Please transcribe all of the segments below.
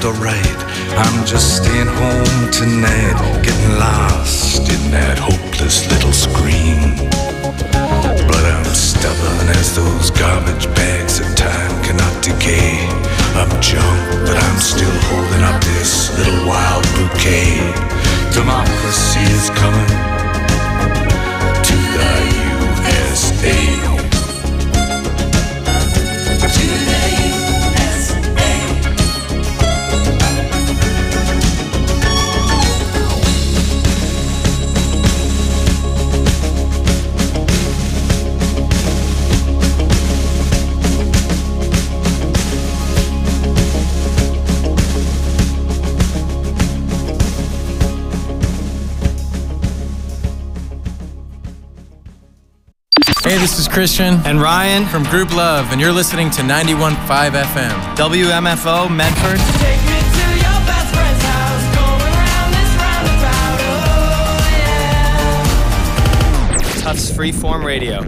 alright. I'm just staying home tonight, getting lost in that hopeless little screen. But I'm stubborn as those garbage bags that time cannot decay. I'm junk, but I'm still holding up this little wild bouquet. Democracy is coming to the USA. Hey, this is Christian and Ryan from Group Love, and you're listening to 91.5 FM. WMFO, Medford. Take me to your best friend's house, going around this roundabout, oh yeah. Tufts Freeform Radio.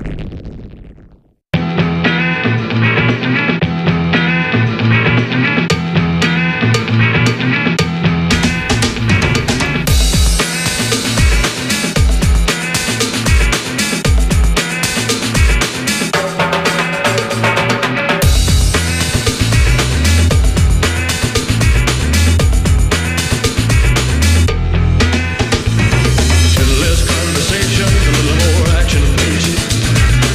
Less conversation, a little more action, please.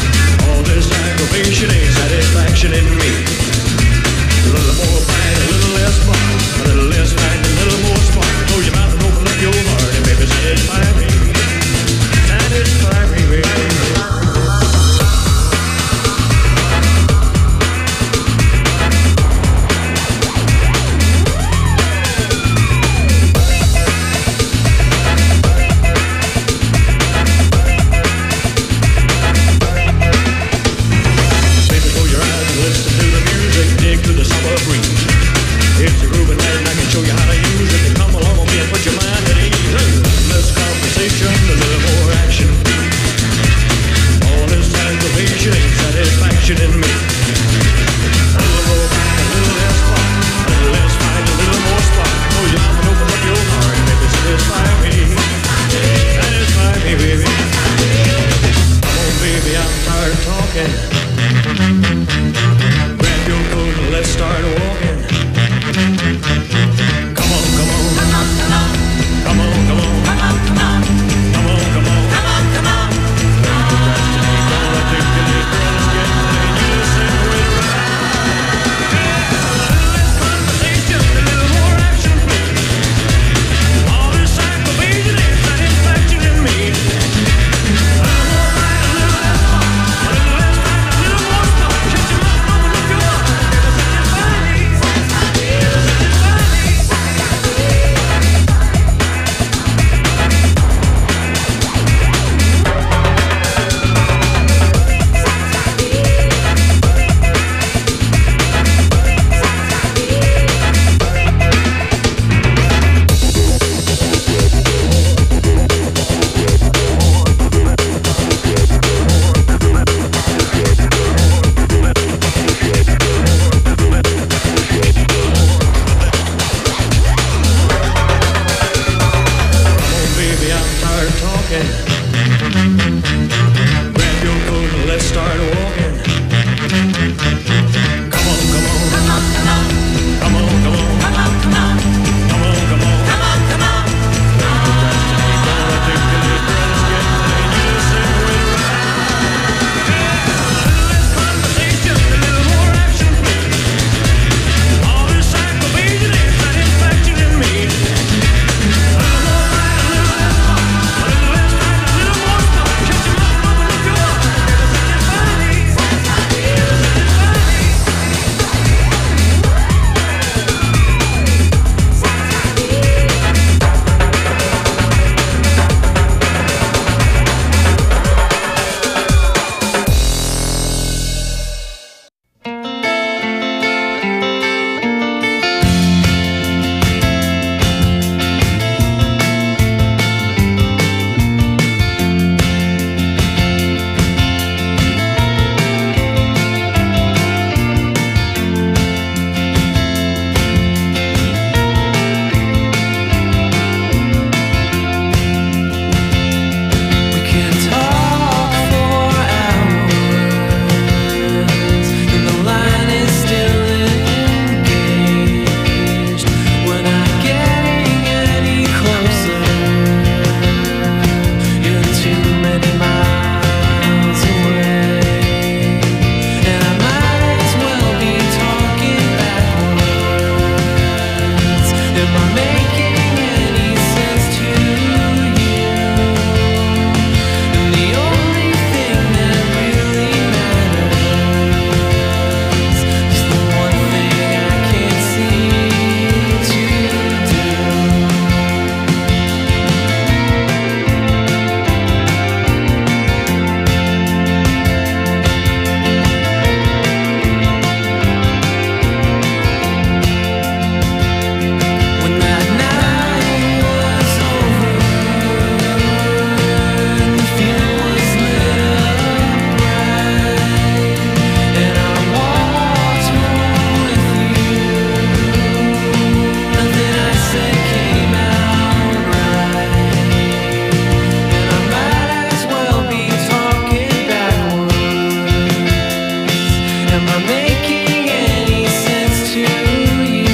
Am I making any sense to you?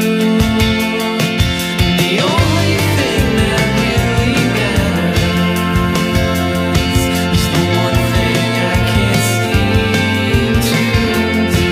The only thing that really matters is the one thing I can't seem to do.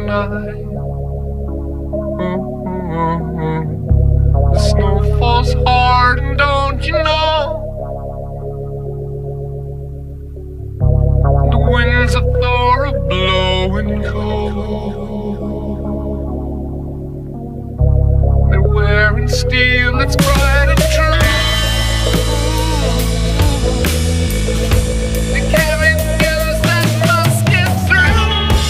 night. The snow falls hard, and don't you know? The winds of Thor are blowing cold. They're wearing steel that's bright and true. They carry news that must get through.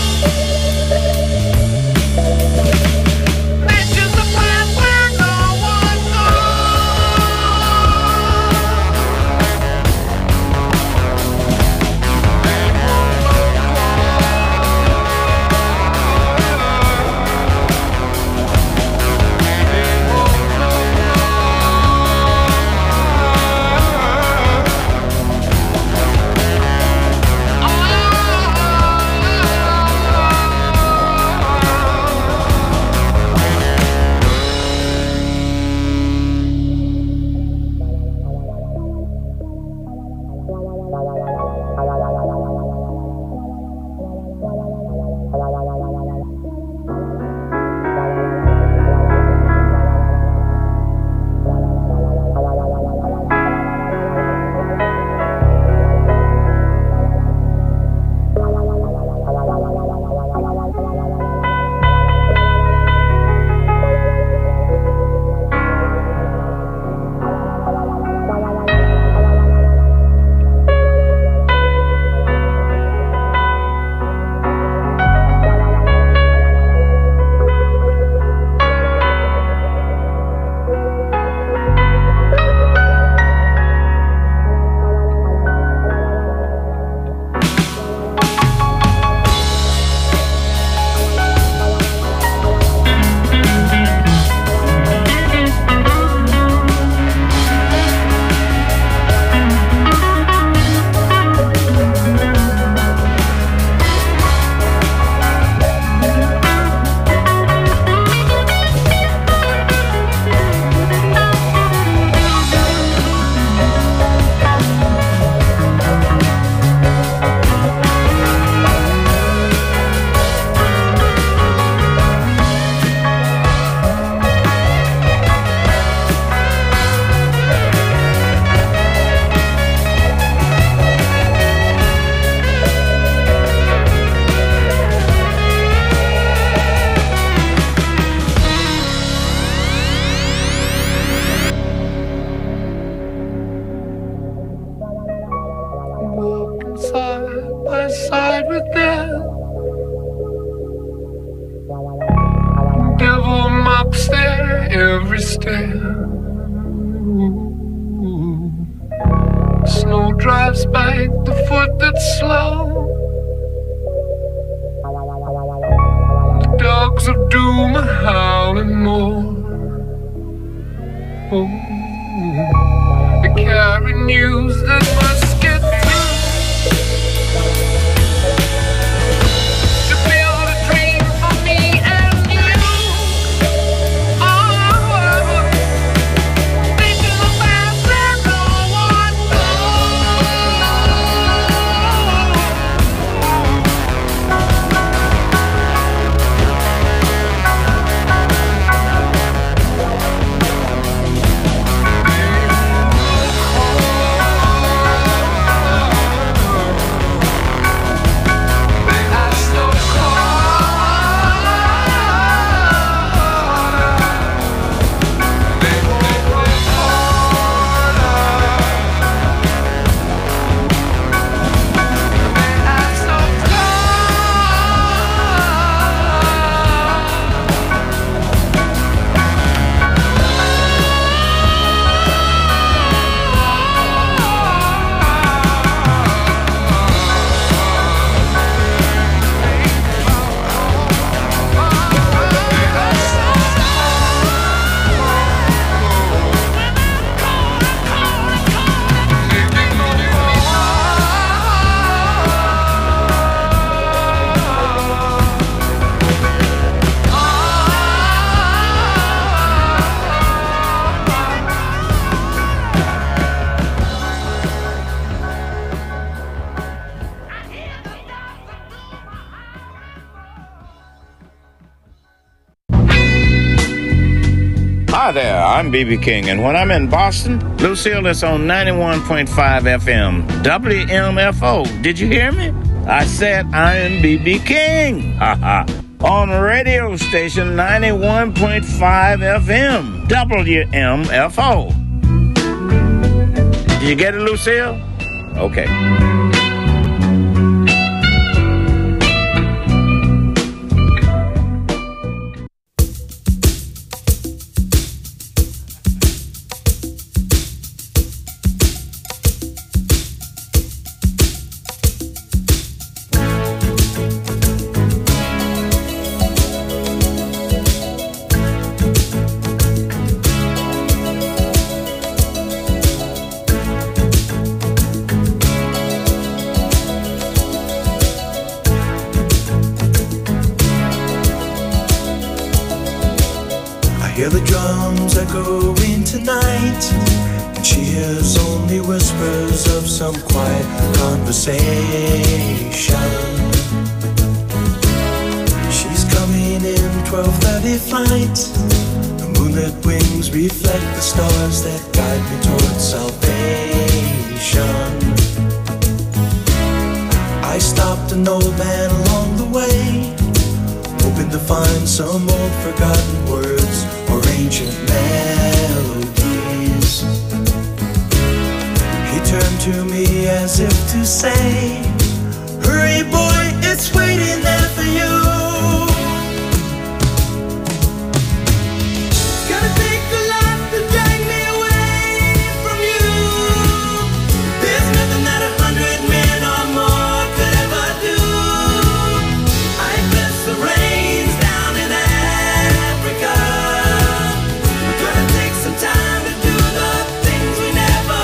They choose the path where no one side with them. Devil mops their every step. Snow drives back the foot that's slow. The dogs of doom are howling more. Oh, they carry news that must get through. To build a dream for me and you. Oh, they do the path that no one Hi there, I'm B.B. King, and when I'm in Boston, Lucille is on 91.5 FM, WMFO. Did you hear me? I said I am B.B. King. Ha on radio station 91.5 FM, WMFO. Did you get it, Lucille? Okay. Hear the drums echoing tonight, and she hears only whispers of some quiet conversation. She's coming in 12:30 flight. The moonlit wings reflect the stars that guide me towards salvation. I stopped an old man along the way, hoping to find some old forgotten words or ancient melodies. He turned to me as if to say, hurry boy, it's waiting there for you. It's gonna take a lot to drag me away from you. There's nothing that 100 men or more could ever do. I bless the rains down in Africa. We're gonna take some time to do the things we never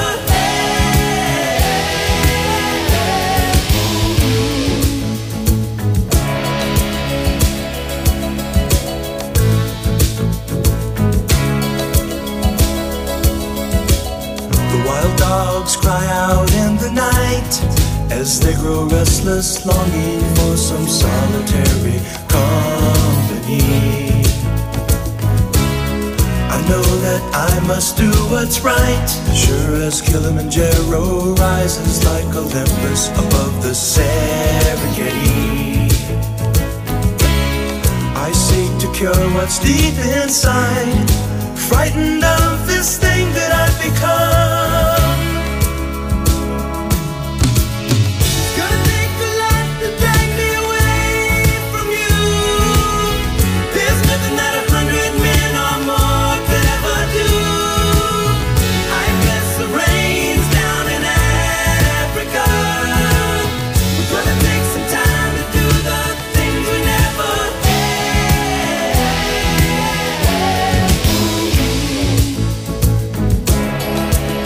The wild dogs cry out in the night as they grow restless, longing for some solitary company. I know that I must do what's right, sure as Kilimanjaro rises like Olympus above the Serengeti. I seek to cure what's deep inside, frightened of this thing that I've become. It's gonna take a lot to drag me away from you. There's nothing that 100 men or more could ever do. I bless the rains down in Africa. We're gonna take some time to do the things we never had.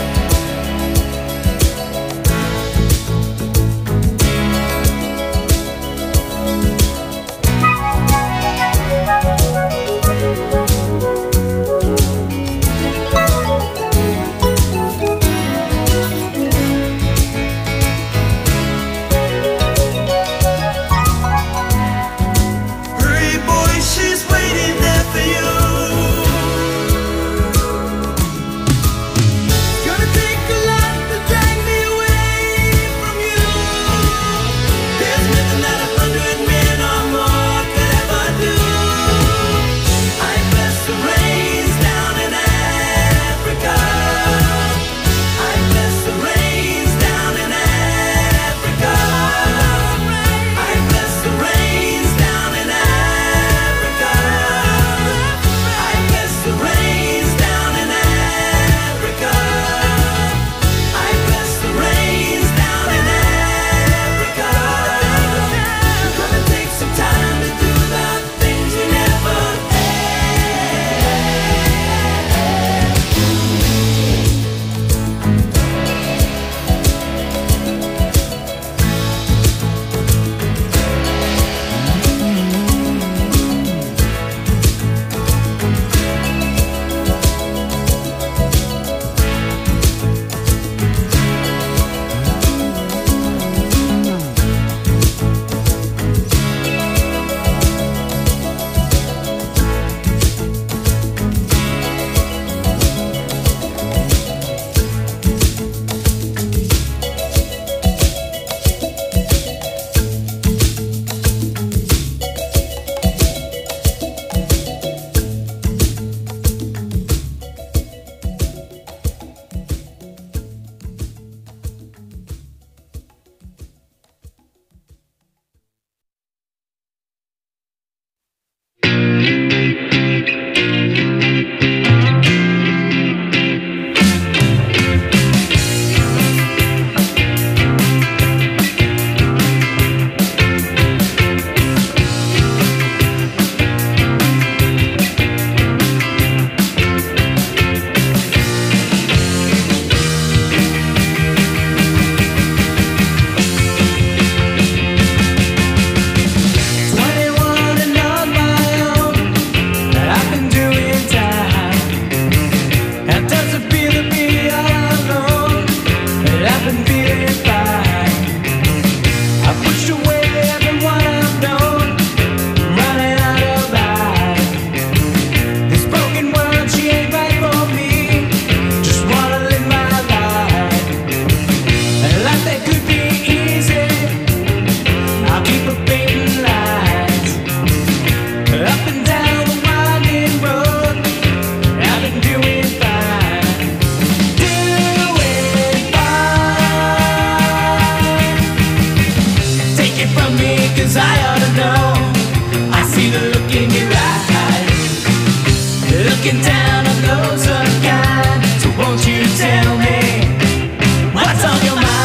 look in your eyes, looking down on those unkind. So won't you tell me what's on your mind?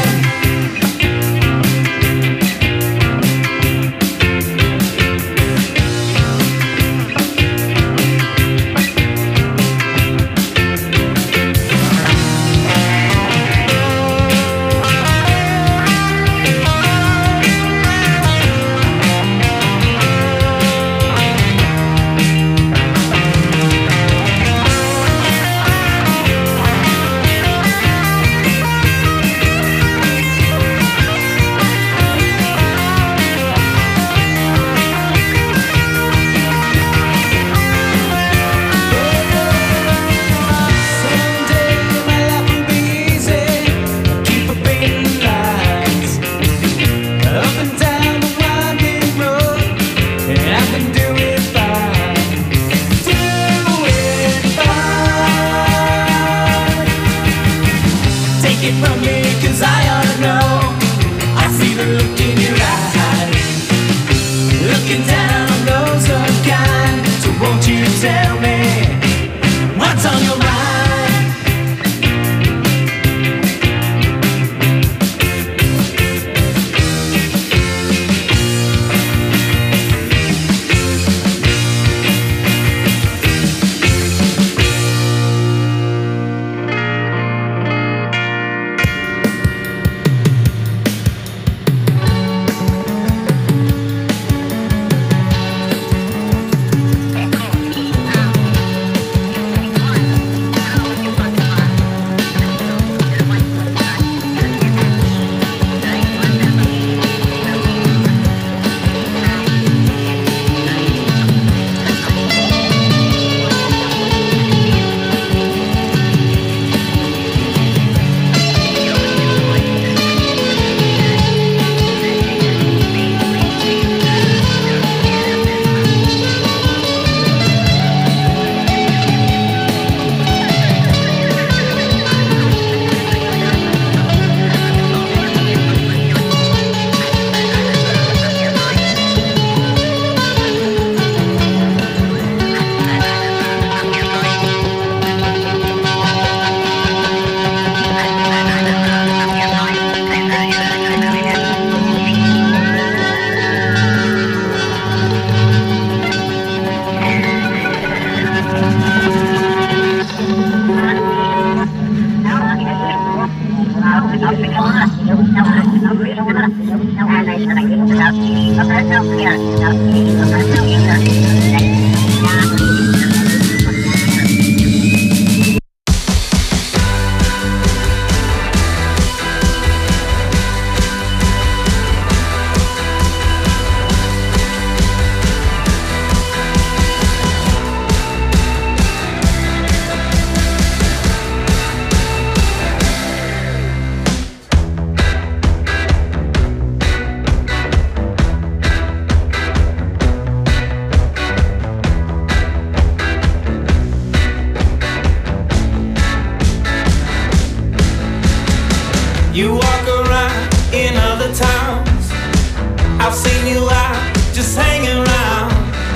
You walk around in other towns. I've seen you out just hanging around.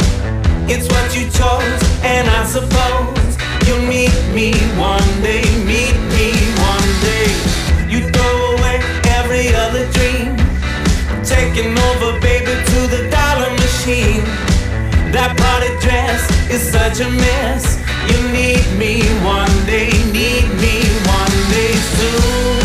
It's what you chose, and I suppose you'll meet me one day. Meet me one day. You throw away every other dream, taking over, baby, to the dollar machine. That party dress is such a mess. You need me one day, need me one day soon.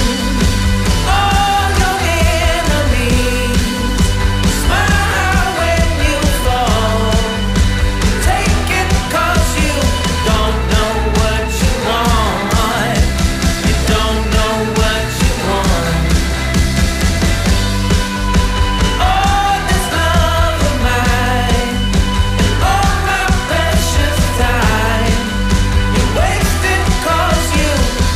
You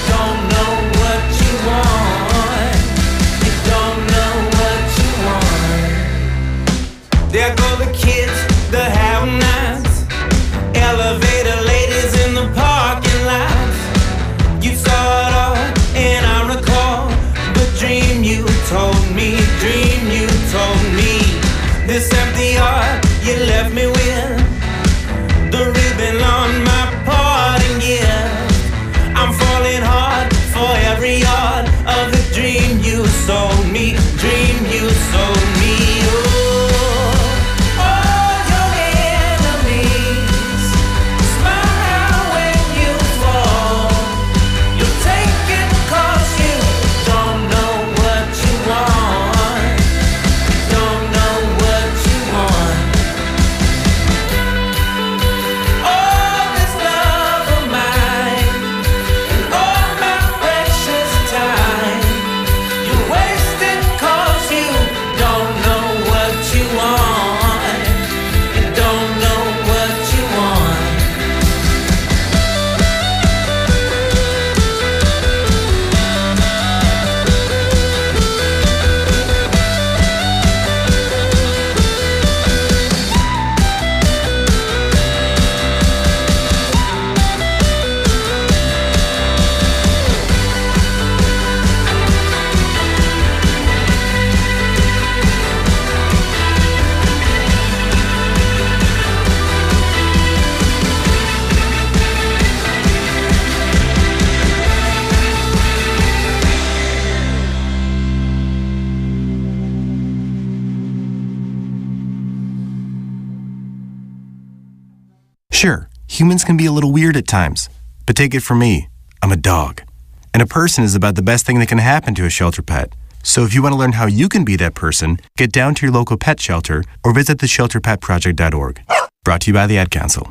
Sure, humans can be a little weird at times, but take it from me, I'm a dog. And a person is about the best thing that can happen to a shelter pet. So if you want to learn how you can be that person, get down to your local pet shelter or visit theshelterpetproject.org. Brought to you by the Ad Council.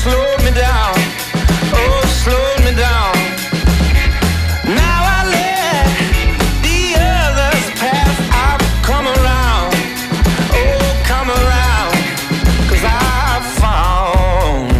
slowed me down. Oh, slowed me down. Now I let the others pass. I've come around. Oh, come around. 'Cause I found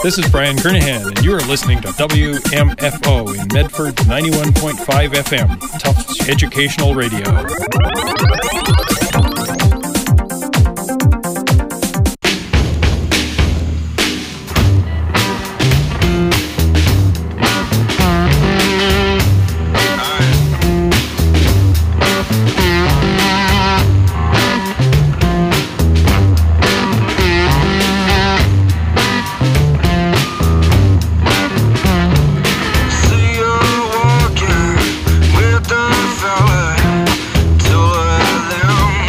This is Brian Kernahan, and you are listening to WMFO in Medford 91.5 FM, Tufts Educational Radio. Walking with the fella, two of them.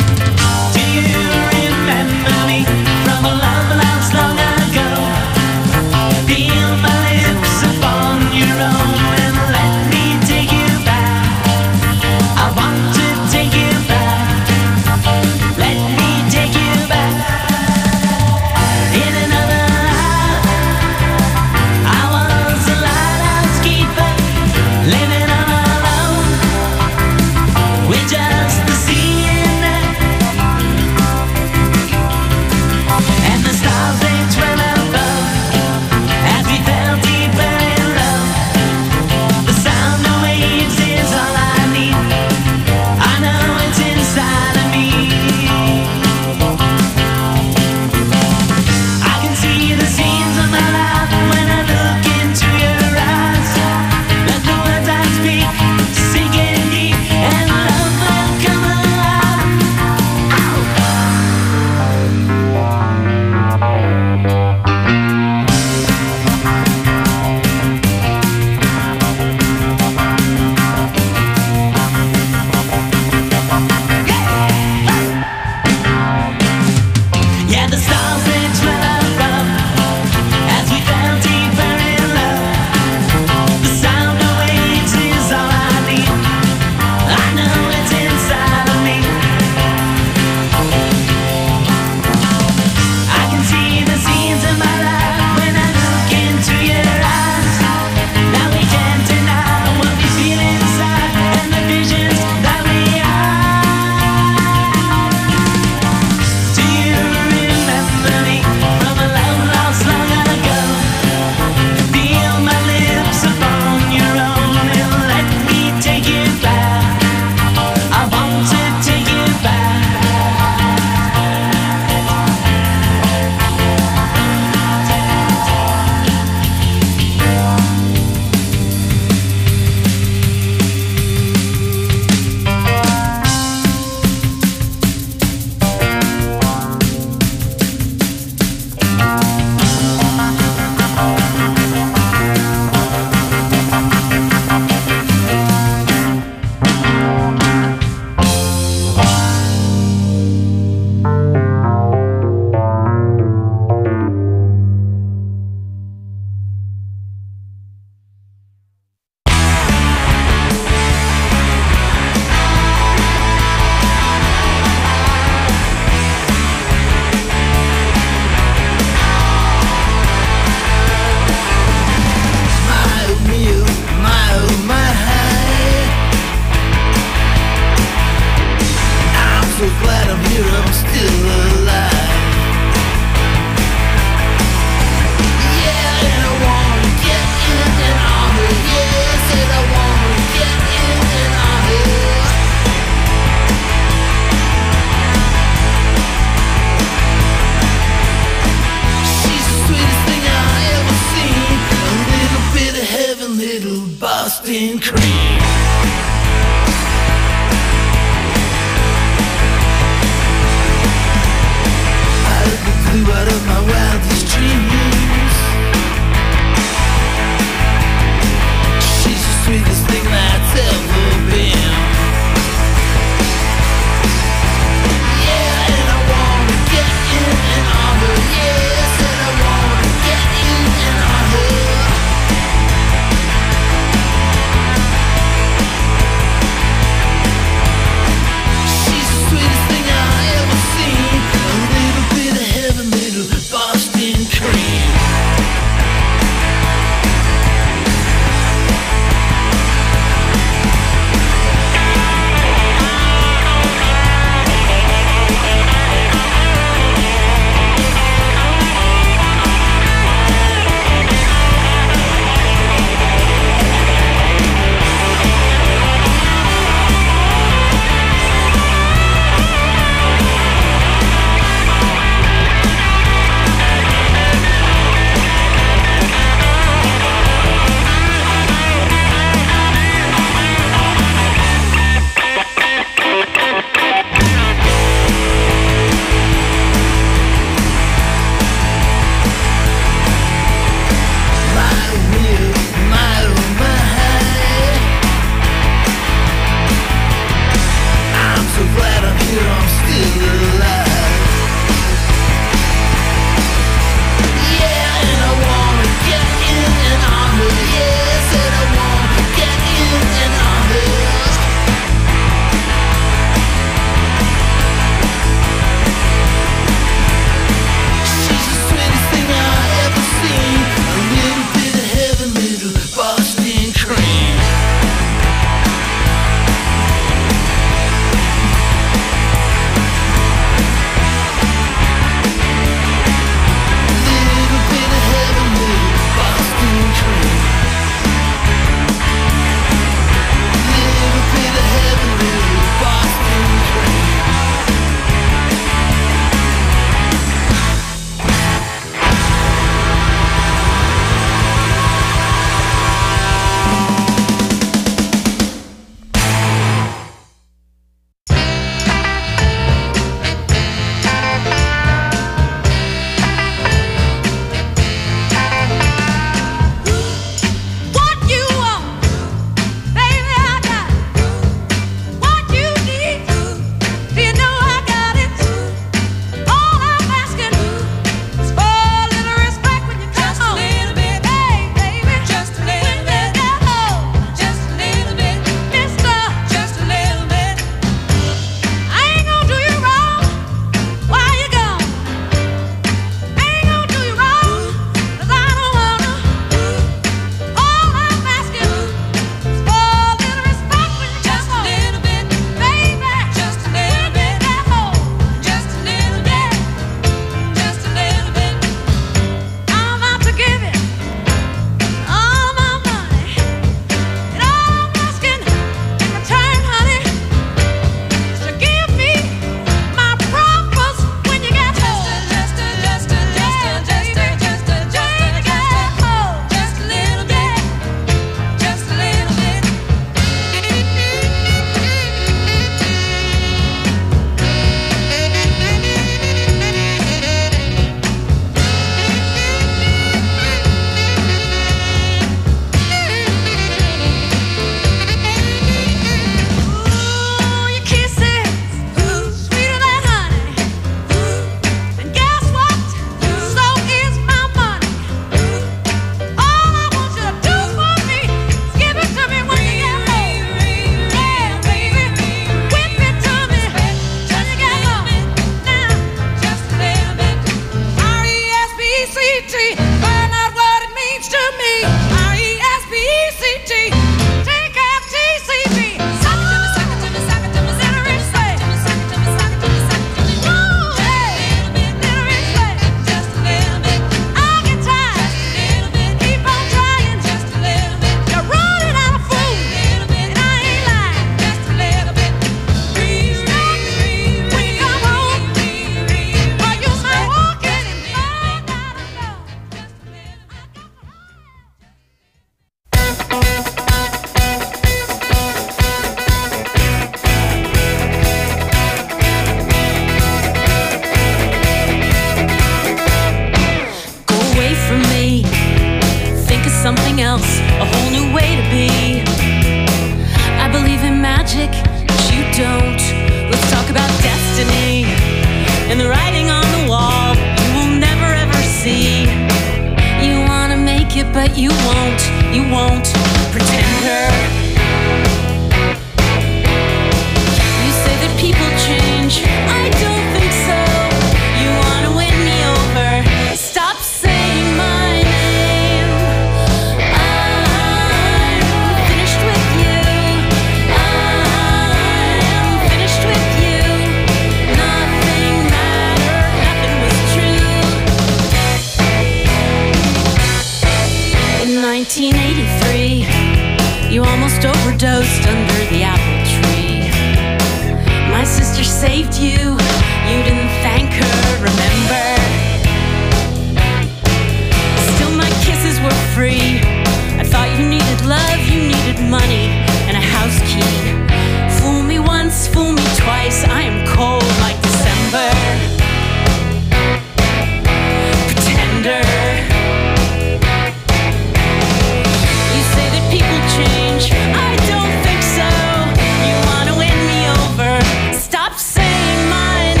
Stop saying my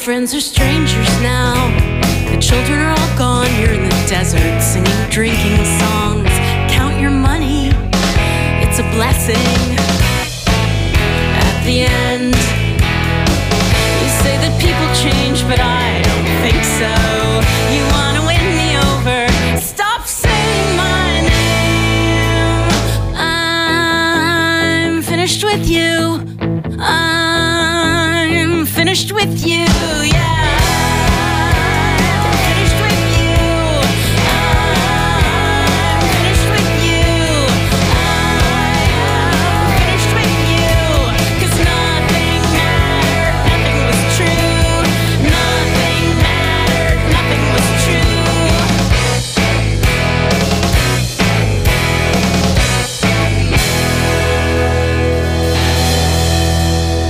friends are strangers now. The children are all gone. You're in the desert singing drinking songs. Count your money, it's a blessing. At the end, you say that people change, but I don't think so. You wanna win me over, stop saying my name. I'm finished with you. I'm finished with you, yeah.